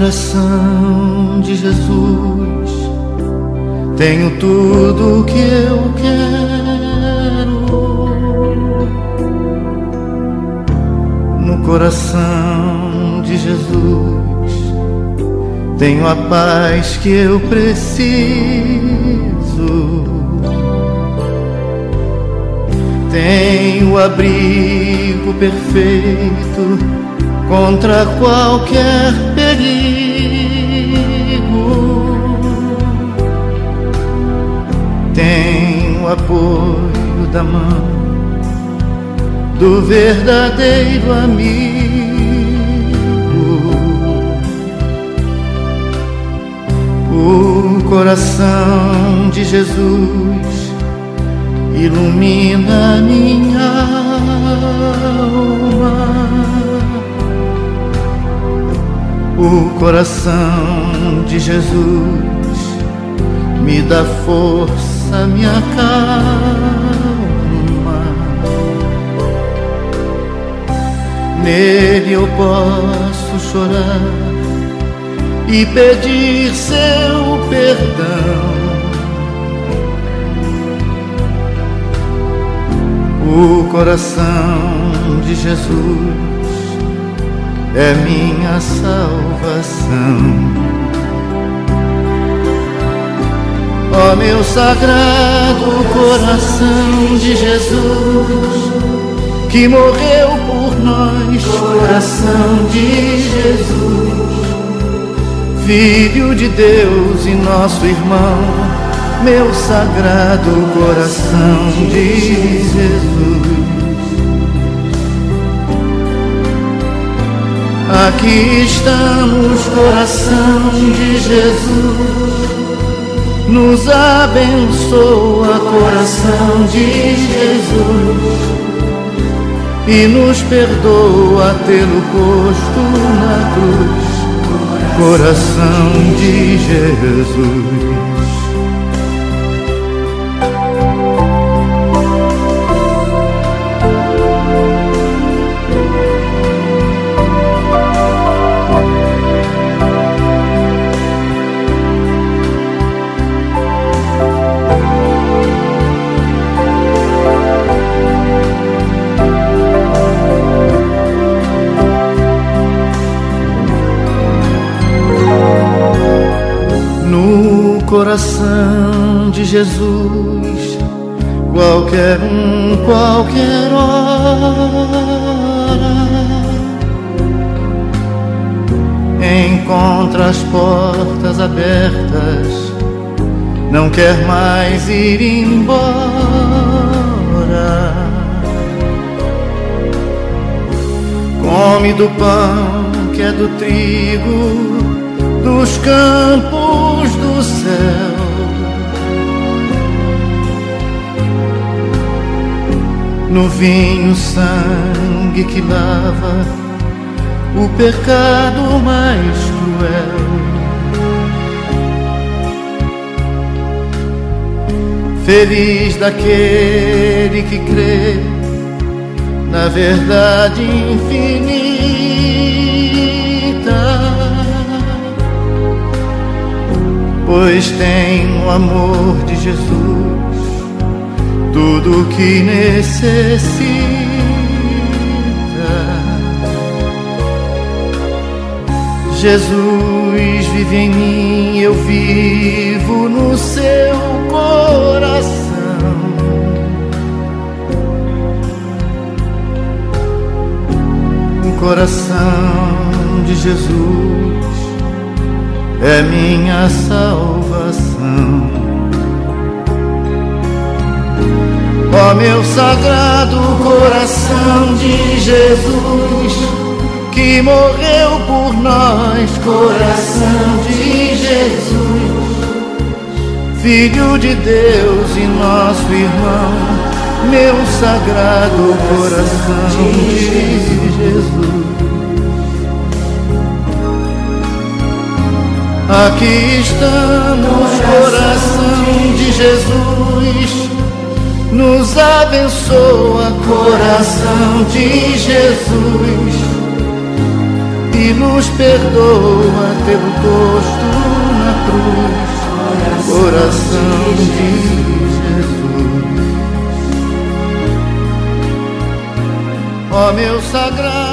coração de Jesus tenho tudo o que eu quero. No coração de Jesus tenho a paz que eu preciso. Tenho o abrigo perfeito contra qualquer perigo. Tenho o apoio da mão do verdadeiro amigo. O coração de Jesus ilumina minha alma. O coração de Jesus me dá força, me acalma. Nele eu posso chorar e pedir seu perdão. O coração de Jesus é minha salvação. Ó meu sagrado coração de Jesus, que morreu por nós, coração de Jesus, Filho de Deus e nosso irmão, meu sagrado coração de Jesus. Aqui estamos, coração de Jesus, nos abençoa, coração de Jesus, e nos perdoa tê-lo posto na cruz, coração de Jesus. No coração de Jesus, qualquer um, qualquer hora, encontra as portas abertas, não quer mais ir embora. Come do pão que é do trigo, dos campos do céu. No vinho, sangue que lava o pecado mais cruel. Feliz daquele que crê na verdade infinita, pois tem no amor de Jesus tudo o que necessita. Jesus vive em mim, eu vivo no seu coração. O coração de Jesus é minha salvação. Ó meu sagrado coração de Jesus, que morreu por nós, coração de Jesus, Filho de Deus e nosso irmão, meu sagrado coração de Jesus. Aqui estamos, coração de Jesus, nos abençoa, coração de Jesus, e e nos perdoa pelo posto na cruz, coração de Jesus. Ó meu sagrado